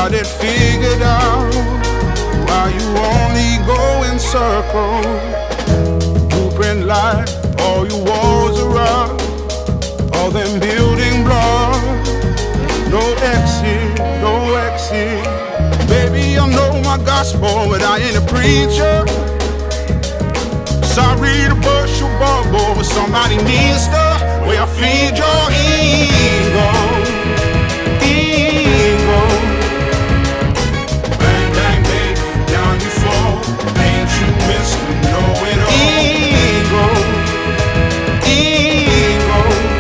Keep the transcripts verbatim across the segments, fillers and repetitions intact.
got it figured out. Why you only go in circles? Blueprint light, all your walls around, all them building blocks. No exit, no exit. Baby, I know my gospel, but I ain't a preacher. Sorry to burst your bubble, but somebody needs the way I feed your ego. Ego. Bang, bang, baby, down you fall. Ain't you Mister Know-It-All? Ego. Ego.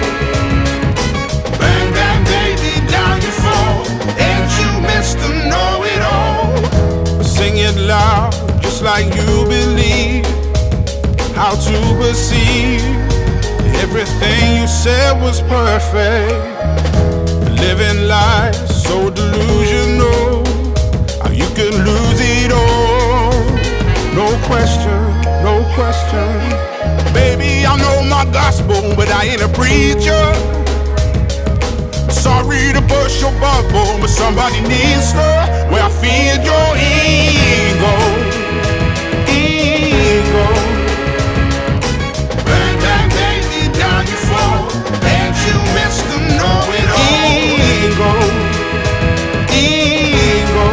Bang, bang, baby, down you fall. Ain't you Mister Know-It-All? Sing it loud, just like you believe. How to perceive everything you said was perfect. Living life so delusional, how you could lose it all. No question, no question. Baby, I know my gospel, but I ain't a preacher. Sorry to burst your bubble, but somebody needs to where I feed your ego. Ego. Ain't you Mister Know-It-All? Ego, ego.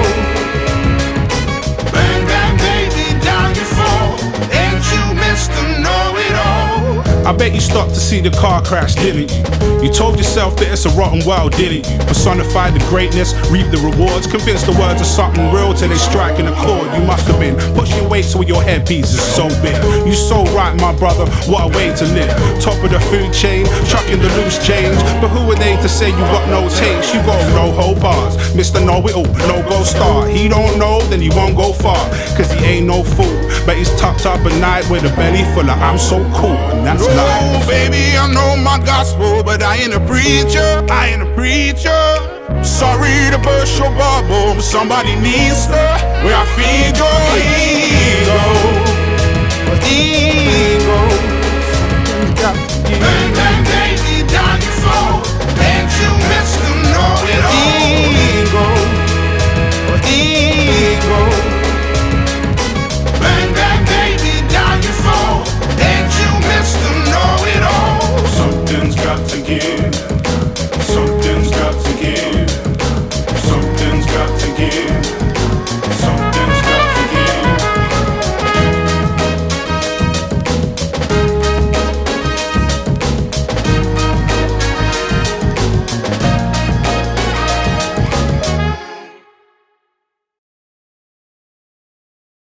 Bang, bang, baby, down you fall. Ain't you Mister Know-It-All? I bet you stopped to see the car crash, didn't you? You told yourself that it's a rotten world, didn't you? Personified the greatness, reap the rewards. Convinced the words are something real till they striking a chord. You must have been pushing weights with your headpiece is so big. You so right, my brother, what a way to live. Top of the food chain, trucking the loose change. But who are they to say you got no taste? You got no whole bars, Mister Know-It-All, no go star. He don't know, then he won't go far, cause he ain't no fool. But he's tucked up at night with a belly full of I'm so cool, and that's no, life. Baby, I know my gospel, but I ain't a preacher, I ain't a preacher. Sorry to burst your bubble, but somebody needs to where I feed your ego. Ego. Bang, bang, baby, down you fall. Ain't you